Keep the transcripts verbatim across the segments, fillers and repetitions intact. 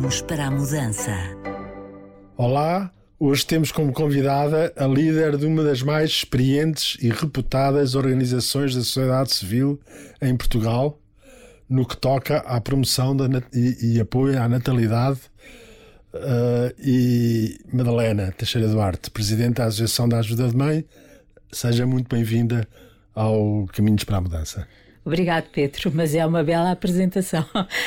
Caminhos para a Mudança. Olá, hoje temos como convidada a líder de uma das mais experientes e reputadas organizações da sociedade civil em Portugal, no que toca à promoção da nat- e, e apoio à natalidade, uh, e Madalena Teixeira Duarte, Presidente da Associação da Ajuda de Mãe. Seja muito bem-vinda ao Caminhos para a Mudança. Obrigado, Pedro, mas é uma bela apresentação.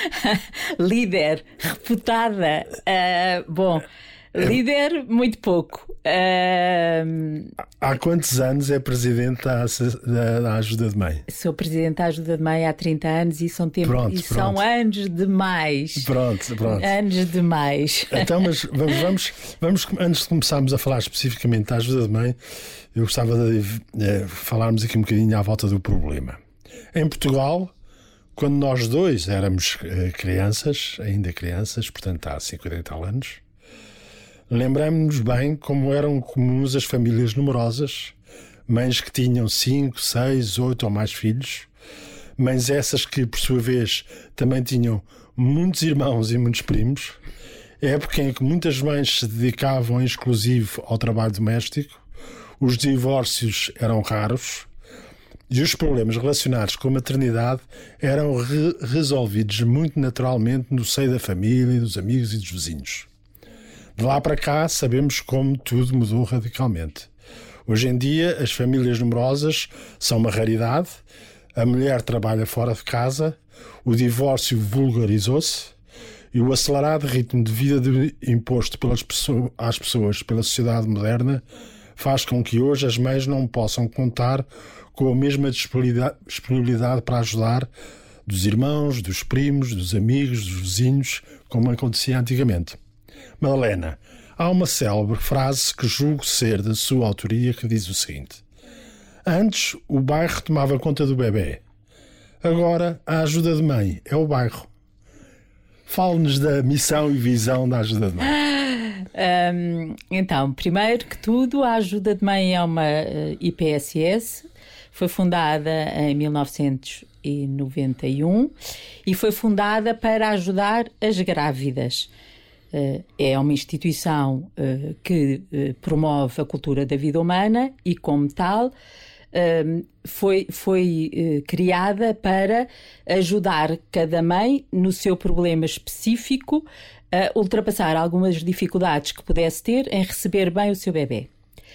Líder, reputada. Uh, bom, é... líder, muito pouco. Uh... Há quantos anos é Presidente da, da, da Ajuda de Mãe? Sou Presidente da Ajuda de Mãe há trinta anos e são, tempo... pronto, e pronto. são anos demais. Pronto, pronto. Anos demais. Então, mas vamos, vamos, vamos, antes de começarmos a falar especificamente da Ajuda de Mãe, eu gostava de é, falarmos aqui um bocadinho à volta do problema. Em Portugal, quando nós dois éramos eh, crianças, ainda crianças, portanto há cinquenta e tal anos, lembramos-nos bem como eram comuns as famílias numerosas, mães que tinham cinco, seis, oito ou mais filhos, mães essas que, por sua vez, também tinham muitos irmãos e muitos primos, época em que muitas mães se dedicavam em exclusivo ao trabalho doméstico, os divórcios eram raros, e os problemas relacionados com a maternidade eram re- resolvidos muito naturalmente no seio da família, dos amigos e dos vizinhos. De lá para cá, sabemos como tudo mudou radicalmente. Hoje em dia, as famílias numerosas são uma raridade, a mulher trabalha fora de casa, o divórcio vulgarizou-se e o acelerado ritmo de vida de imposto pelas pessoas, às pessoas pela sociedade moderna faz com que hoje as mães não possam contar com a mesma disponibilidade, disponibilidade para ajudar dos irmãos, dos primos, dos amigos, dos vizinhos, como acontecia antigamente. Madalena, há uma célebre frase que julgo ser da sua autoria que diz o seguinte: antes o bairro tomava conta do bebê, agora a Ajuda de Mãe é o bairro. Fale-nos da missão e visão da Ajuda de Mãe. Um, então, primeiro que tudo, a Ajuda de Mãe é uma uh, I P S S, foi fundada em mil novecentos e noventa e um e foi fundada para ajudar as grávidas. Uh, é uma instituição uh, que uh, promove a cultura da vida humana e, como tal, uh, foi, foi uh, criada para ajudar cada mãe no seu problema específico a ultrapassar algumas dificuldades que pudesse ter em receber bem o seu bebê.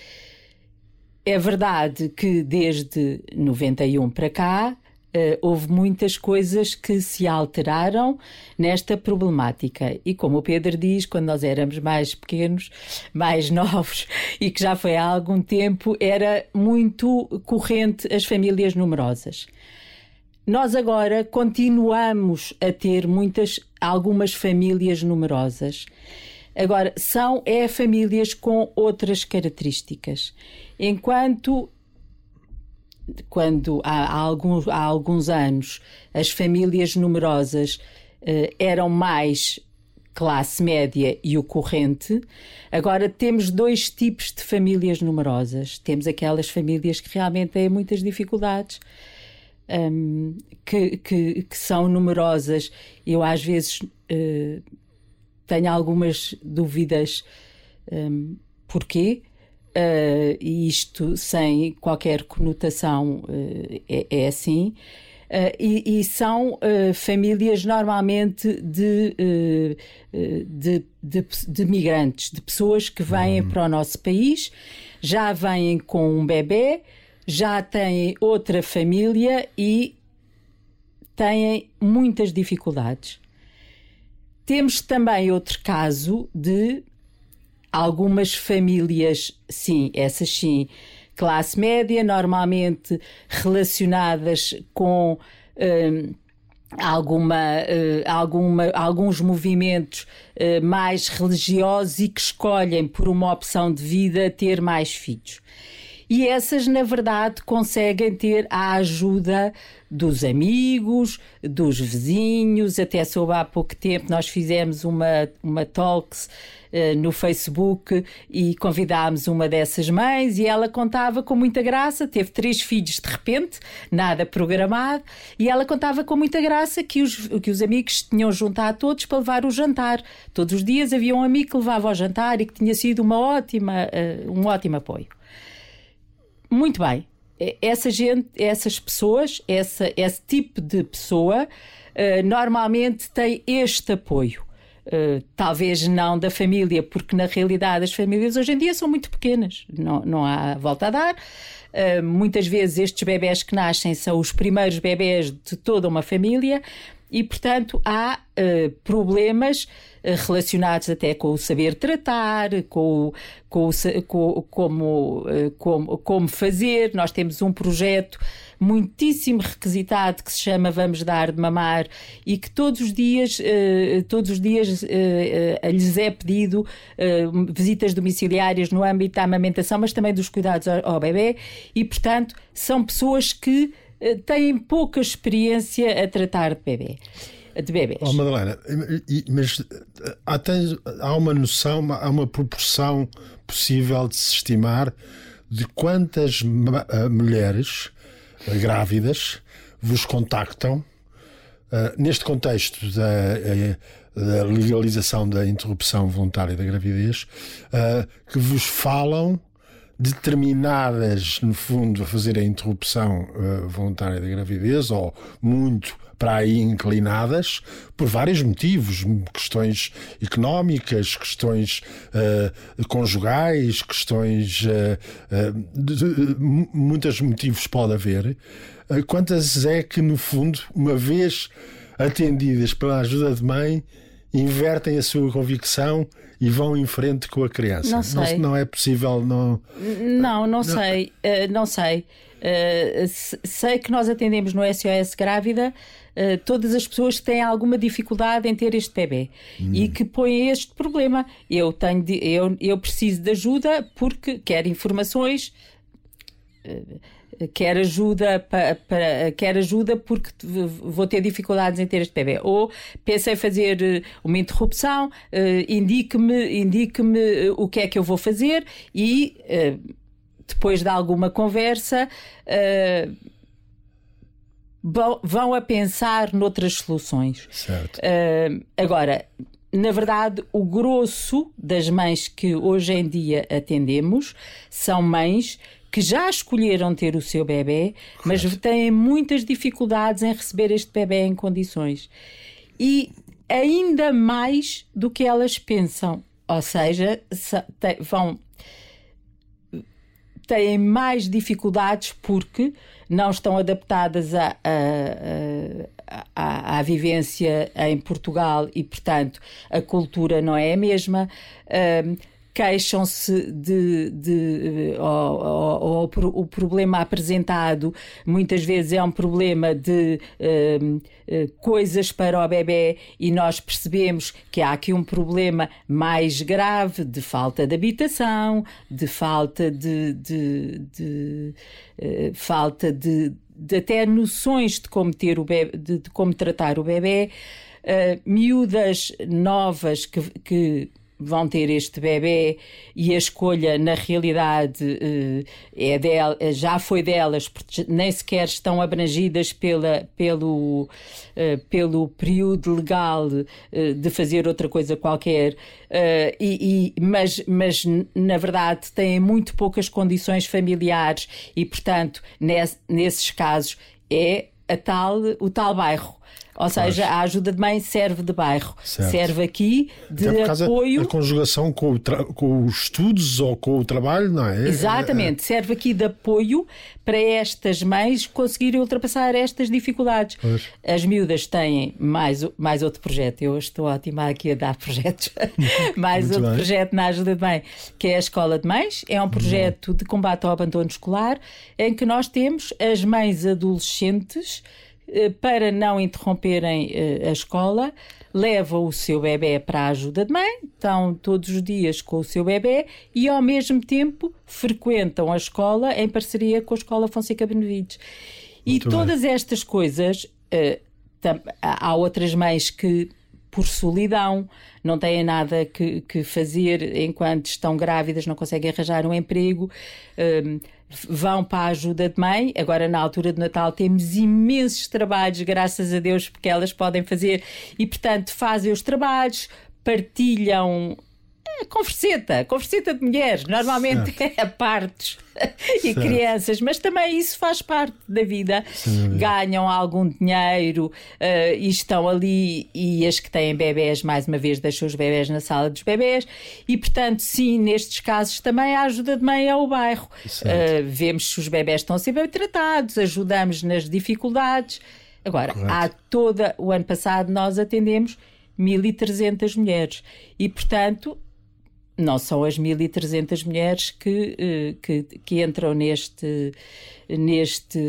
É verdade que desde noventa e um para cá uh, houve muitas coisas que se alteraram nesta problemática. E como o Pedro diz, quando nós éramos mais pequenos, mais novos e que já foi há algum tempo, era muito corrente as famílias numerosas. Nós agora continuamos a ter muitas, algumas famílias numerosas. Agora, são é famílias com outras características. Enquanto, quando há, há, alguns, há alguns anos, as famílias numerosas eh, eram mais classe média e o corrente, agora temos dois tipos de famílias numerosas. Temos aquelas famílias que realmente têm muitas dificuldades, Um, que, que, que são numerosas. Eu às vezes uh, tenho algumas dúvidas um, porquê, uh, e isto sem qualquer conotação uh, é, é assim, uh, e, e são uh, famílias normalmente de, uh, de, de, de migrantes, de pessoas que vêm uhum. para o nosso país, já vêm com um bebê, já têm outra família e têm muitas dificuldades. Temos também outro caso de algumas famílias, sim, essas sim, classe média, normalmente relacionadas com hum, alguma, uh, alguma, alguns movimentos uh, mais religiosos e que escolhem por uma opção de vida ter mais filhos. e essas, na verdade, conseguem ter a ajuda dos amigos, dos vizinhos. Até soube há pouco tempo, nós fizemos uma, uma talks uh, no Facebook e convidámos uma dessas mães, e ela contava com muita graça, teve três filhos de repente, nada programado, e ela contava com muita graça que os, que os amigos se tinham juntado todos para levar o jantar. Todos os dias havia um amigo que levava ao jantar e que tinha sido uma ótima, uh, um ótimo apoio. Muito bem. Essa gente, essas pessoas, essa, esse tipo de pessoa, uh, normalmente tem este apoio. Uh, talvez não da família, porque na realidade as famílias hoje em dia são muito pequenas, não, não há volta a dar. Uh, muitas vezes estes bebés que nascem são os primeiros bebés de toda uma família e, portanto, há uh, problemas uh, relacionados até com o saber tratar, com, com, com como, uh, como, como fazer. Nós temos um projeto muitíssimo requisitado que se chama Vamos Dar de Mamar e que todos os dias, uh, todos os dias uh, uh, lhes é pedido uh, visitas domiciliárias no âmbito da amamentação, mas também dos cuidados ao, ao bebê, e, portanto, são pessoas que têm pouca experiência a tratar de bebê, de bebês. Oh, Madalena, mas há, tem, há uma noção, há uma proporção possível de se estimar de quantas mulheres grávidas vos contactam uh, neste contexto da, da legalização da interrupção voluntária da gravidez, uh, que vos falam determinadas, no fundo, a fazer a interrupção uh, voluntária da gravidez, ou muito para aí inclinadas, por vários motivos, questões económicas, questões uh, conjugais, questões uh, uh, de, de, muitos motivos pode haver. Uh, quantas é que, no fundo, uma vez atendidas pela ajuda de mãe, invertem a sua convicção e vão em frente com a criança? Não sei. Não, não é possível, não... Não, não, não sei. Uh, não sei. Uh, sei que nós atendemos no S O S Grávida uh, todas as pessoas que têm alguma dificuldade em ter este bebê hum. e que põem este problema. Eu, tenho de, eu, eu preciso de ajuda porque quero informações... Uh, Quer ajuda, para, para, quer ajuda porque vou ter dificuldades em ter este bebê. Ou pensei fazer uma interrupção, uh, indique-me, indique-me o que é que eu vou fazer e, uh, depois de alguma conversa, uh, vão a pensar noutras soluções. Certo. Uh, agora, na verdade, o grosso das mães que hoje em dia atendemos são mães que já escolheram ter o seu bebê, mas têm muitas dificuldades em receber este bebê em condições. E ainda mais do que elas pensam. Ou seja, vão, têm mais dificuldades porque não estão adaptadas à, à, à, à vivência em Portugal e, portanto, a cultura não é a mesma. Um, queixam-se de, de ou, ou, ou, o problema apresentado muitas vezes é um problema de uh, uh, coisas para o bebê, e nós percebemos que há aqui um problema mais grave de falta de habitação, de falta de, de, de uh, falta de, de até noções de como ter o bebê, de, de como tratar o bebê, uh, miúdas novas que, que vão ter este bebê e a escolha na realidade é del, já foi delas, porque nem sequer estão abrangidas pela, pelo, pelo período legal de fazer outra coisa qualquer, e, e, mas, mas na verdade têm muito poucas condições familiares e, portanto, nesses casos é a tal, o tal bairro. Ou seja, a ajuda de mãe serve de bairro. Certo. Serve aqui de apoio. A conjugação com, o tra... com os estudos ou com o trabalho, não é? Exatamente. É... Serve aqui de apoio para estas mães conseguirem ultrapassar estas dificuldades. Pois. As miúdas têm mais, mais outro projeto. Eu estou ótima aqui a dar projetos. mais Muito outro bem. projeto na ajuda de mãe, que é a Escola de Mães. É um projeto de combate ao abandono escolar, em que nós temos as mães adolescentes, para não interromperem a escola, levam o seu bebê para a ajuda de mãe, estão todos os dias com o seu bebê e, ao mesmo tempo, frequentam a escola em parceria com a Escola Fonseca Benevides. E Muito todas bem. estas coisas, uh, tam- há outras mães que, por solidão, não têm nada que, que fazer enquanto estão grávidas, não conseguem arranjar um emprego, um, vão para a ajuda de mãe. Agora, na altura de Natal, temos imensos trabalhos, graças a Deus, porque elas podem fazer e, portanto, fazem os trabalhos, partilham. Converseta, converseta de mulheres, normalmente é partos e Certo. crianças, mas também isso faz parte da vida. Sim. Ganham algum dinheiro uh, e estão ali, e as que têm bebés, mais uma vez, deixam os bebés na sala dos bebés e, portanto, sim, nestes casos também a ajuda de mãe é o bairro. Uh, vemos se os bebés estão a ser bem tratados, ajudamos nas dificuldades. Agora, Correto. há toda... O ano passado nós atendemos mil e trezentas mulheres e, portanto... Não são as mil e trezentas mulheres que, que, que entram neste, neste,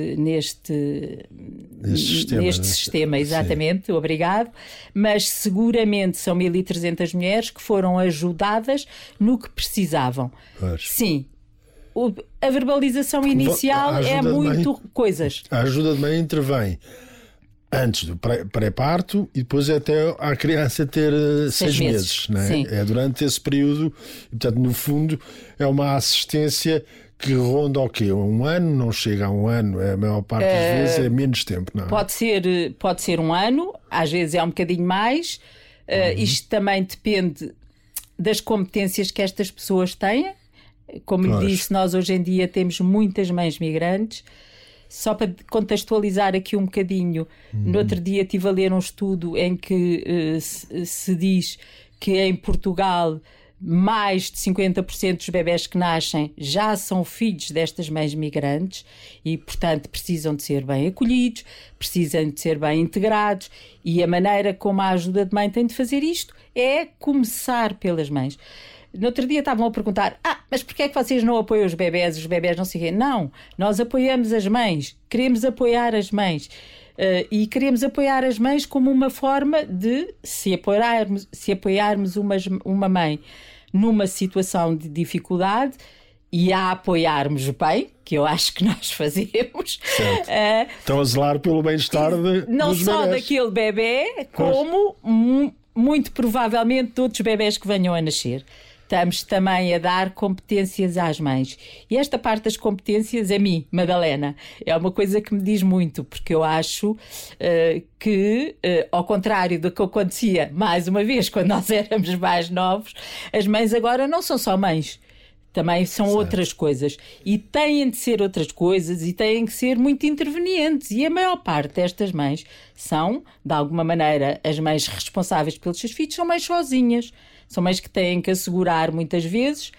neste, Neste sistema, neste neste- sistema, exatamente, obrigado, mas seguramente são mil e trezentas mulheres que foram ajudadas no que precisavam. Pois. Sim, o- a verbalização inicial a ajuda é de muito mãe- coisas. A ajuda de mãe intervém antes do pré- pré-parto e depois até a criança ter eh, Seis seis, meses, meses, não é? sim. É durante esse período, e, portanto, no fundo, é uma assistência que ronda o quê? Um ano? Não chega a um ano, é, a maior parte das vezes é menos tempo, não é? Pode ser, pode ser um ano, às vezes é um bocadinho mais. Uh, isto também depende das competências que estas pessoas têm. Como lhe Pois. disse, nós hoje em dia temos muitas mães migrantes. Só para contextualizar aqui um bocadinho, no outro dia estive a ler um estudo em que uh, se, se diz que em Portugal mais de cinquenta por cento dos bebés que nascem já são filhos destas mães migrantes e, portanto, precisam de ser bem acolhidos, precisam de ser bem integrados, e a maneira como a ajuda de mãe tem de fazer isto é começar pelas mães. No outro dia estavam a perguntar: ah, mas porquê é que vocês não apoiam os bebés? Os bebés não sei o quê. Não, nós apoiamos as mães, queremos apoiar as mães. Uh, e queremos apoiar as mães como uma forma de, se apoiarmos, se apoiarmos uma, uma mãe numa situação de dificuldade e a apoiarmos bem, que eu acho que nós fazemos, uh, Estão a zelar pelo bem-estar de, não dos só bebés. daquele bebê, como mu- muito provavelmente de outros bebés que venham a nascer. Estamos também a dar competências às mães. E esta parte das competências, a mim, Madalena, é uma coisa que me diz muito, porque eu acho uh, que, uh, ao contrário do que acontecia, mais uma vez, quando nós éramos mais novos, as mães agora não são só mães. Também são Certo. outras coisas. E têm de ser outras coisas e têm que ser muito intervenientes. E a maior parte destas mães são, de alguma maneira, as mães responsáveis pelos seus filhos, são mães sozinhas. São mães que têm que assegurar, muitas vezes,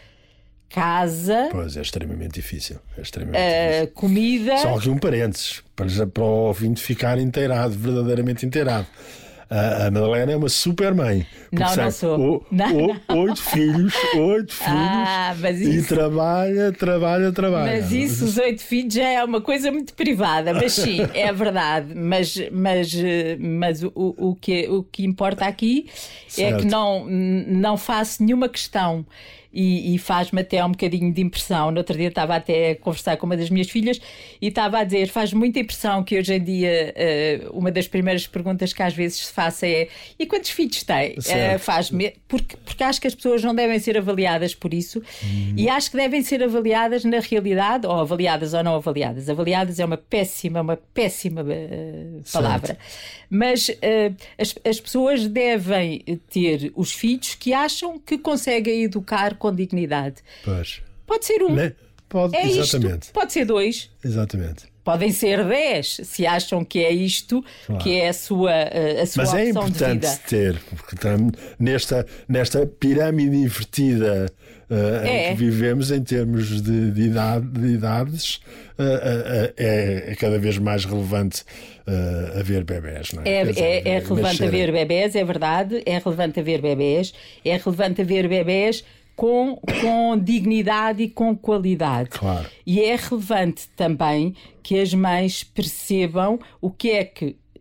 casa, Pois, é extremamente difícil. É extremamente uh, difícil. comida... Só aqui um parênteses, para, já- para o ouvinte ficar inteirado, verdadeiramente inteirado. A, a Madalena é uma super mãe. porque Não, não tem sou. o- Não, o- Oito filhos, oito filhos. Ah, mas E isso... trabalha, trabalha, trabalha. Mas isso, os oito filhos, já é uma coisa muito privada. Mas sim, é verdade. Mas, mas, eh, mas o, o, que, o que importa aqui é Certo. que não, não faço nenhuma questão. E, e faz-me até um bocadinho de impressão. No outro dia estava até a conversar com uma das minhas filhas e estava a dizer: faz muita impressão que hoje em dia uh, uma das primeiras perguntas que às vezes se faça é: e quantos filhos tem? Uh, faz-me, porque, porque acho que as pessoas não devem ser avaliadas por isso. Hum. E acho que devem ser avaliadas na realidade, ou avaliadas ou não avaliadas. Avaliadas é uma péssima, uma péssima uh, palavra. Certo. Mas uh, as, as pessoas devem ter os filhos que acham que conseguem educar com dignidade. Pois. Pode ser um. Né? Pode, é exatamente. Isto. Pode ser dois. Exatamente. Podem ser dez, se acham que é isto, claro, que é a sua, a sua Mas opção é de importante vida. ter, porque estamos nesta, nesta pirâmide invertida uh, é. em que vivemos em termos de, de, idade, de idades, uh, uh, uh, é, é cada vez mais relevante uh, haver bebés, não é? É, dizer, é, é relevante nascerem. haver bebés, é verdade, é relevante haver bebés, é relevante haver bebés com, com dignidade e com qualidade. Claro. E é relevante também que as mães percebam o que é que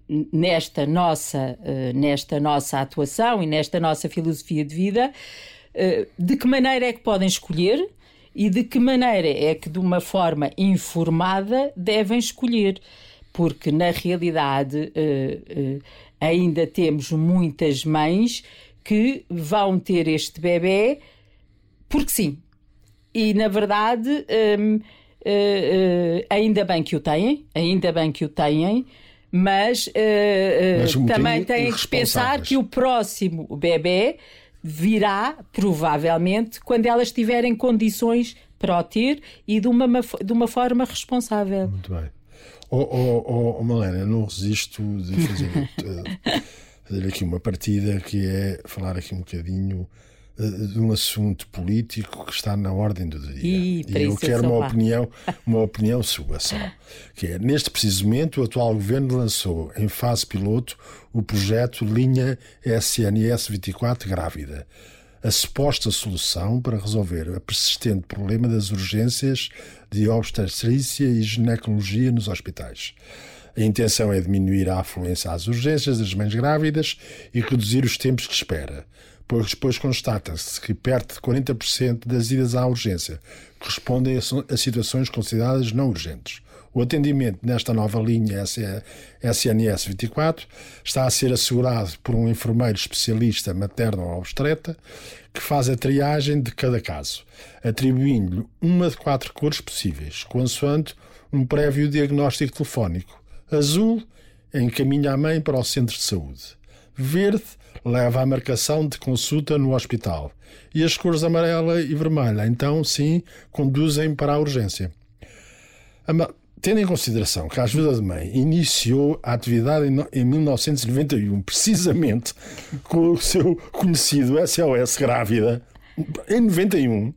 nesta nossa, nesta nossa atuação e nesta nossa filosofia de vida, de que maneira é que podem escolher e de que maneira é que, de uma forma informada, devem escolher. Porque, na realidade, ainda temos muitas mães que vão ter este bebé porque sim. E, na verdade, ainda bem que o têm, ainda bem que o têm, mas, uh, mas um também têm que pensar que o próximo bebé virá, provavelmente, quando elas tiverem condições para o ter e de uma, de uma forma responsável. Muito bem. Oh, oh, oh, oh Malena, não resisto de fazer, fazer aqui uma partida que é falar aqui um bocadinho de um assunto político que está na ordem do dia. E, e eu quero uma opinião, uma opinião sua só. Que é, neste preciso momento, o atual governo lançou em fase piloto o projeto Linha S N S vinte e quatro Grávida, a suposta solução para resolver o persistente problema das urgências de obstetrícia e ginecologia nos hospitais. A intenção é diminuir a afluência às urgências das mães grávidas e reduzir os tempos de espera, pois depois constata-se que perto de quarenta por cento das idas à urgência correspondem a situações consideradas não urgentes. O atendimento nesta nova linha S N S vinte e quatro está a ser assegurado por um enfermeiro especialista materno ou obstetra que faz a triagem de cada caso, atribuindo-lhe uma de quatro cores possíveis, consoante um prévio diagnóstico telefónico. Azul encaminha a mãe para o centro de saúde. Verde leva à marcação de consulta no hospital. E as cores amarela e vermelha, então, sim, conduzem para a urgência. Tendo em consideração que a ajuda de mãe iniciou a atividade em mil novecentos e noventa e um, precisamente com o seu conhecido S O S Grávida, em noventa e um,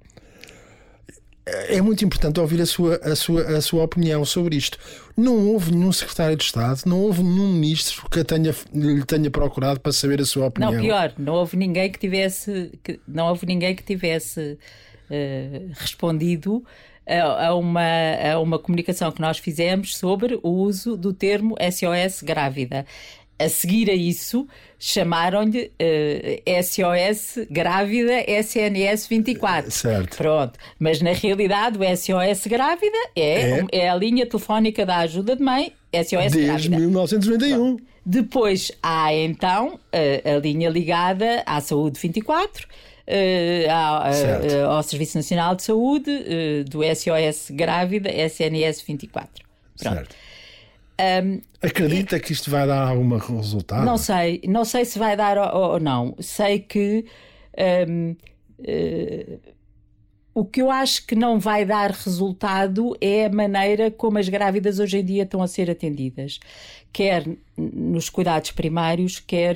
é muito importante ouvir a sua, a, sua, a sua opinião sobre isto. Não houve nenhum secretário de Estado, não houve nenhum ministro que a tenha, lhe tenha procurado para saber a sua opinião. Não, pior, não houve ninguém que tivesse, que, não houve ninguém que tivesse uh, respondido a, a, uma, a uma comunicação que nós fizemos sobre o uso do termo S O S Grávida. A seguir a isso, chamaram-lhe uh, S O S Grávida S N S vinte e quatro. Certo. Pronto. Mas, na realidade, o S O S Grávida é, é. é a linha telefónica da ajuda de mãe S O S Desde Grávida. mil novecentos e noventa e um. Pronto. Depois há, então, a, a linha ligada à Saúde vinte e quatro, uh, ao, uh, ao Serviço Nacional de Saúde, uh, do S O S Grávida S N S vinte e quatro. Pronto. Certo. Um, Acredita que isto vai dar algum resultado? Não sei, não sei se vai dar ou, ou não. Sei que um, uh, o que eu acho que não vai dar resultado é a maneira como as grávidas hoje em dia estão a ser atendidas, quer nos cuidados primários, quer,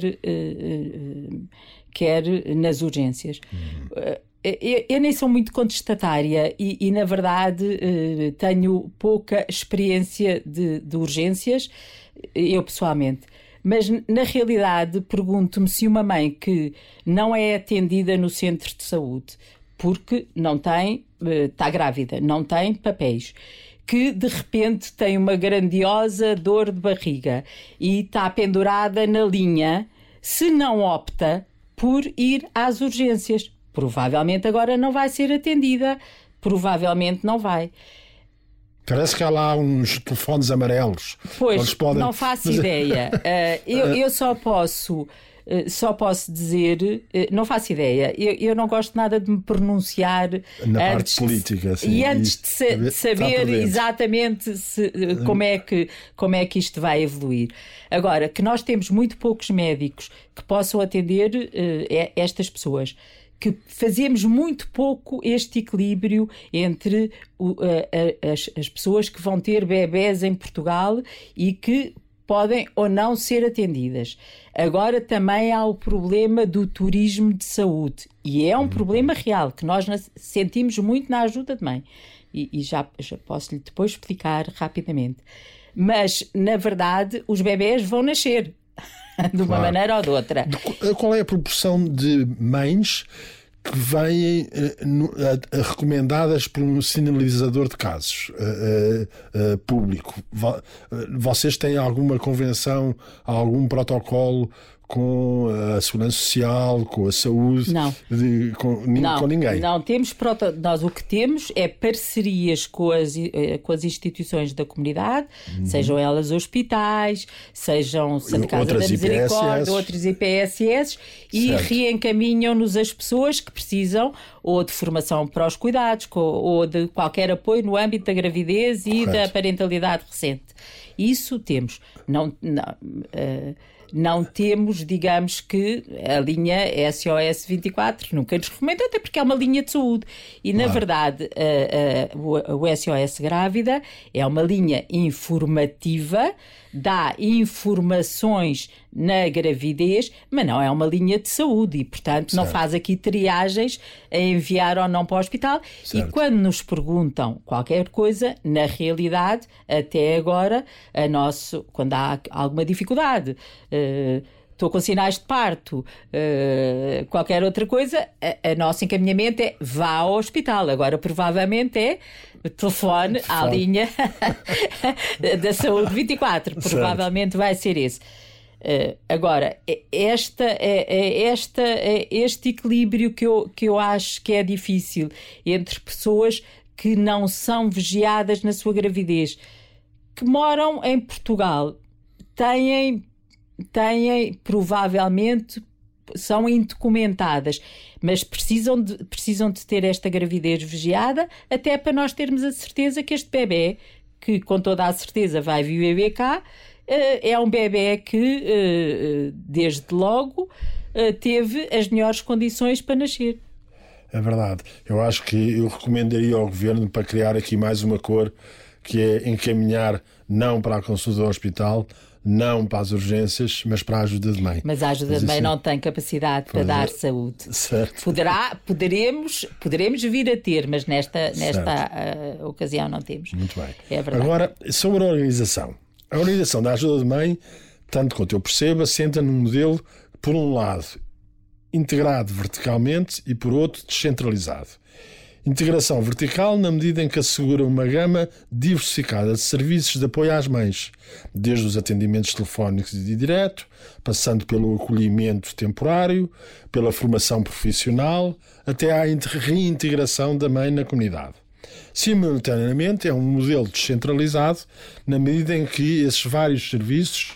uh, uh, quer nas urgências. Uhum. Uh, Eu, eu nem sou muito contestatária e, e na verdade, eh, tenho pouca experiência de, de urgências, eu pessoalmente. Mas, na realidade, pergunto-me se uma mãe que não é atendida no centro de saúde, porque não tem, eh, está grávida, não tem papéis, que de repente tem uma grandiosa dor de barriga e está pendurada na linha, se não opta por ir às urgências. Provavelmente agora não vai ser atendida. Provavelmente não vai. Parece que há lá uns telefones amarelos. Pois, podem... não faço ideia. Uh, eu, eu só posso, uh, só posso dizer... Uh, não faço ideia. Eu, eu não gosto nada de me pronunciar... Na parte política, de, sim. E antes de, sa- de saber exatamente se, uh, como, é que, como é que isto vai evoluir. Agora, que nós temos muito poucos médicos que possam atender uh, estas pessoas, que fazemos muito pouco este equilíbrio entre o, a, a, as, as pessoas que vão ter bebés em Portugal e que podem ou não ser atendidas. Agora também há o problema do turismo de saúde, e é um problema real, que nós sentimos muito na ajuda de mãe, e, e já, já posso lhe depois explicar rapidamente. Mas, na verdade, os bebés vão nascer de uma claro. maneira ou de outra. Qual é a proporção de mães que vêm uh, no, uh, uh, recomendadas por um sinalizador de casos uh, uh, uh, público. Vo- uh, vocês têm alguma convenção, algum protocolo com a Segurança Social, com a saúde? Não. De, com, nin- Não, com ninguém? não temos proto... Nós o que temos é parcerias com as, eh, com as instituições da comunidade, uhum. sejam elas hospitais, sejam Santa Casa da Misericórdia, outros I P S S, e certo. reencaminham-nos as pessoas que precisam ou de formação para os cuidados, ou de qualquer apoio no âmbito da gravidez e Correto. Da parentalidade recente. Isso temos. Não... não uh, Não temos, digamos que, a linha S O S vinte e quatro nunca nos recomenda, até porque é uma linha de saúde. E, na claro. verdade, a, a, o S O S Grávida é uma linha informativa, dá informações na gravidez, mas não é uma linha de saúde e, portanto, certo. Não faz aqui triagens a enviar ou não para o hospital. Certo. E quando nos perguntam qualquer coisa, na realidade, até agora, a nosso, quando há alguma dificuldade, estou uh, com sinais de parto, uh, qualquer outra coisa, a, a nosso encaminhamento é vá ao hospital. Agora, provavelmente, é telefone à linha da saúde vinte e quatro. Provavelmente certo. Vai ser esse. Uh, agora, esta, é, esta, é este equilíbrio que eu, que eu acho que é difícil entre pessoas que não são vigiadas na sua gravidez, que moram em Portugal, têm, têm provavelmente, são indocumentadas, mas precisam de, precisam de ter esta gravidez vigiada, até para nós termos a certeza que este bebê, que com toda a certeza vai viver cá, é um bebê que, desde logo, teve as melhores condições para nascer. É verdade. Eu acho que eu recomendaria ao Governo para criar aqui mais uma cor, que é encaminhar não para a consulta do hospital, não para as urgências, mas para a ajuda de mãe. Mas a ajuda mas de mãe assim, não tem capacidade para dar é. saúde. Certo. Poderá, poderemos, poderemos vir a ter, mas nesta, nesta uh, ocasião não temos. Muito bem. É verdade. Agora, sobre a organização. A organização da ajuda de mãe, tanto quanto eu percebo, assenta num modelo, por um lado, integrado verticalmente e, por outro, descentralizado. Integração vertical na medida em que assegura uma gama diversificada de serviços de apoio às mães, desde os atendimentos telefónicos e de direto, passando pelo acolhimento temporário, pela formação profissional, até à reintegração da mãe na comunidade. Simultaneamente, é um modelo descentralizado na medida em que esses vários serviços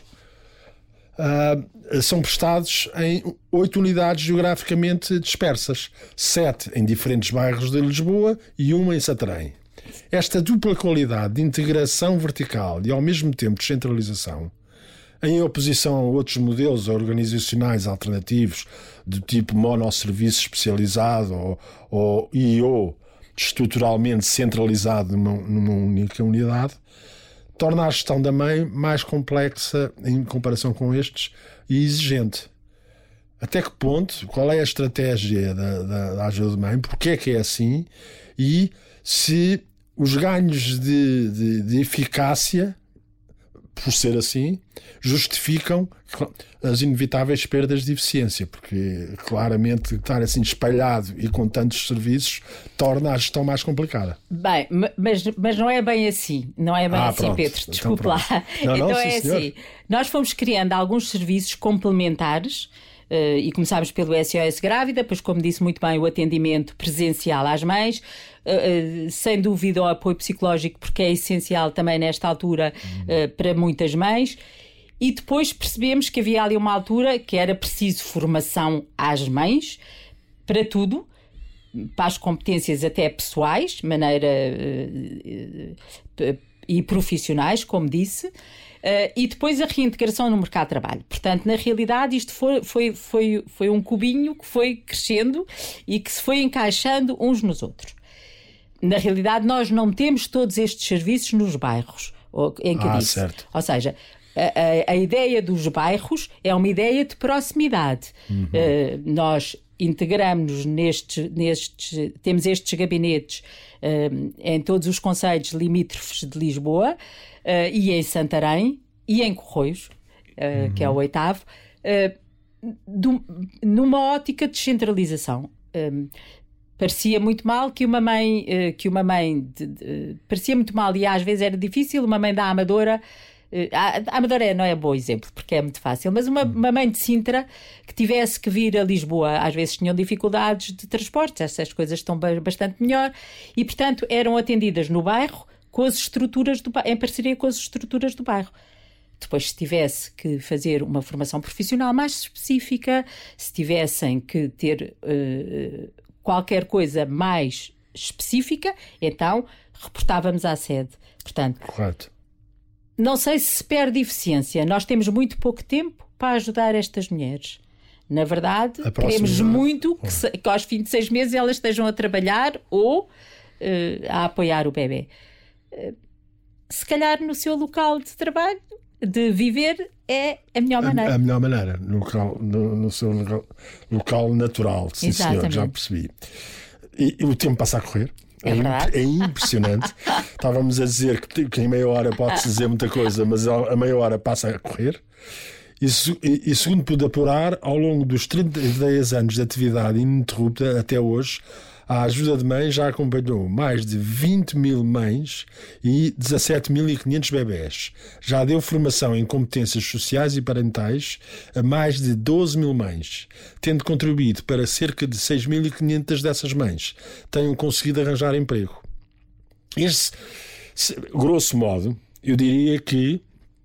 uh, são prestados em oito unidades geograficamente dispersas, sete em diferentes bairros de Lisboa e uma em Santarém. Esta dupla qualidade de integração vertical e, ao mesmo tempo, descentralização, em oposição a outros modelos organizacionais alternativos do tipo monosserviço especializado ou, ou I O estruturalmente centralizado numa, numa única unidade, torna a gestão da mãe mais complexa em comparação com estes e exigente. Até que ponto, qual é a estratégia da, da, da ajuda de mãe, porque é que é assim, e se os ganhos de, de, de eficácia, por ser assim, justificam as inevitáveis perdas de eficiência, porque claramente estar assim espalhado e com tantos serviços torna a gestão mais complicada. Bem, mas, mas não é bem assim, não é bem ah, assim, pronto. Pedro, desculpe então, lá. Não, não, então sim, é senhor. assim, nós fomos criando alguns serviços complementares. Uh, e começámos pelo S O S Grávida, depois, como disse muito bem, o atendimento presencial às mães, uh, uh, sem dúvida o apoio psicológico, porque é essencial também nesta altura uh, para muitas mães, e depois percebemos que havia ali uma altura que era preciso formação às mães para tudo, para as competências até pessoais, de maneira uh, uh, e profissionais, como disse. Uh, e depois a reintegração no mercado de trabalho. Portanto, na realidade, isto foi, foi, foi, foi um cubinho que foi crescendo e que se foi encaixando uns nos outros. Na realidade, nós não temos todos estes serviços nos bairros em que ah, disse. Certo. Ou seja, a, a, a ideia dos bairros é uma ideia de proximidade. Uhum. Uh, nós integramos-nos nestes, nestes, temos estes gabinetes uh, em todos os concelhos limítrofes de Lisboa, Uh, e em Santarém e em Corroios, uh, uhum. que é o oitavo, uh, do, numa ótica de descentralização. Um, parecia muito mal que uma mãe, uh, que uma mãe de, de, parecia muito mal e às vezes era difícil, uma mãe da Amadora. A Amadora é, não é um bom exemplo, porque é muito fácil, mas uma, uma mãe de Sintra que tivesse que vir a Lisboa, às vezes tinham dificuldades de transportes, essas coisas estão bastante melhor, e portanto eram atendidas no bairro, com as estruturas do, em parceria com as estruturas do bairro. Depois, se tivesse que fazer uma formação profissional mais específica, se tivessem que ter uh, qualquer coisa mais específica, então reportávamos à sede. Portanto, correto. Não sei se se perde eficiência. Nós temos muito pouco tempo para ajudar estas mulheres. Na verdade, queremos muito que, se, que aos fins de seis meses elas estejam a trabalhar ou uh, a apoiar o bebê. Uh, se calhar no seu local de trabalho, de viver, é a melhor maneira. A, a melhor maneira, no, local, no, no seu local, local natural. Sim, senhor, já percebi. E, e o tempo passa a correr. É, é, é impressionante. Estávamos a dizer que, que em meia hora pode-se dizer muita coisa, mas a, a meia hora passa a correr. E, e, e segundo pude apurar, ao longo dos trinta e dez anos de atividade ininterrupta até hoje, a Ajuda de Mãe já acompanhou mais de vinte mil mães e dezassete mil e quinhentos bebés. Já deu formação em competências sociais e parentais a mais de doze mil mães, tendo contribuído para cerca de seis mil e quinhentas dessas mães tenham conseguido arranjar emprego. Este, grosso modo, eu diria que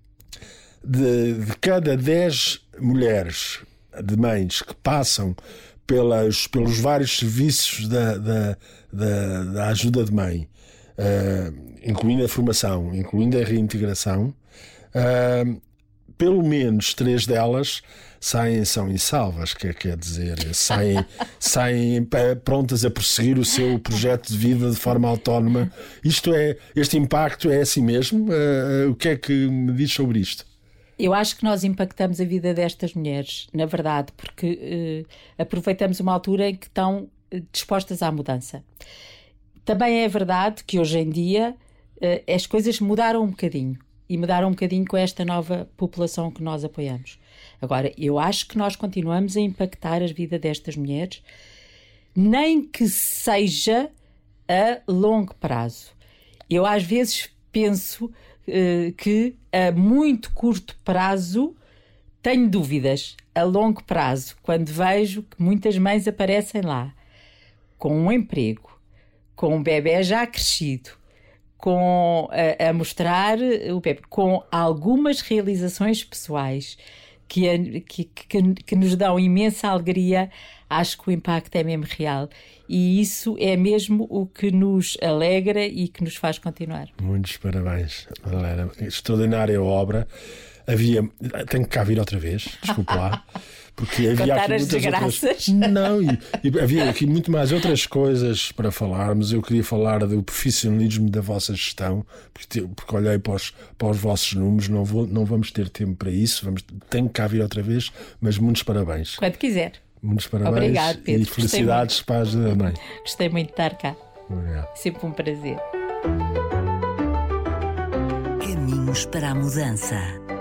de, de cada dez mulheres, de mães que passam Pelas, pelos vários serviços da, da, da, da Ajuda de Mãe, uh, incluindo a formação, incluindo a reintegração, uh, pelo menos três delas saem são e salvas, quer, quer dizer, saem, saem prontas a prosseguir o seu projeto de vida de forma autónoma. Isto é, este impacto é assim mesmo? Uh, o que é que me diz sobre isto? Eu acho que nós impactamos a vida destas mulheres, na verdade, porque uh, aproveitamos uma altura em que estão dispostas à mudança. Também é verdade que hoje em dia uh, as coisas mudaram um bocadinho, e mudaram um bocadinho com esta nova população que nós apoiamos. Agora, eu acho que nós continuamos a impactar a vida destas mulheres, nem que seja a longo prazo. Eu às vezes penso que a muito curto prazo tenho dúvidas. A longo prazo, quando vejo que muitas mães aparecem lá com um emprego, com um bebê já crescido, com a, a mostrar o bebê, com algumas realizações pessoais que, a, que, que, que nos dão imensa alegria, acho que o impacto é mesmo real. E isso é mesmo o que nos alegra e que nos faz continuar. Muitos parabéns, Madalena. Extraordinária obra. Havia... Tenho que cá vir outra vez, desculpa lá. Porque havia Contar aqui as muitas desgraças. Outras... Não, e, e havia aqui muito mais outras coisas para falarmos. Eu queria falar do profissionalismo da vossa gestão, porque, porque olhei para os, para os vossos números, não, vou, não vamos ter tempo para isso. Vamos, tenho que cá vir outra vez, mas muitos parabéns. Quando quiser. Muitos parabéns. Obrigado, Pedro. E felicidades para a Ajuda de Mãe. Gostei muito de estar cá. Obrigado. Sempre um prazer. Caminhos para a mudança.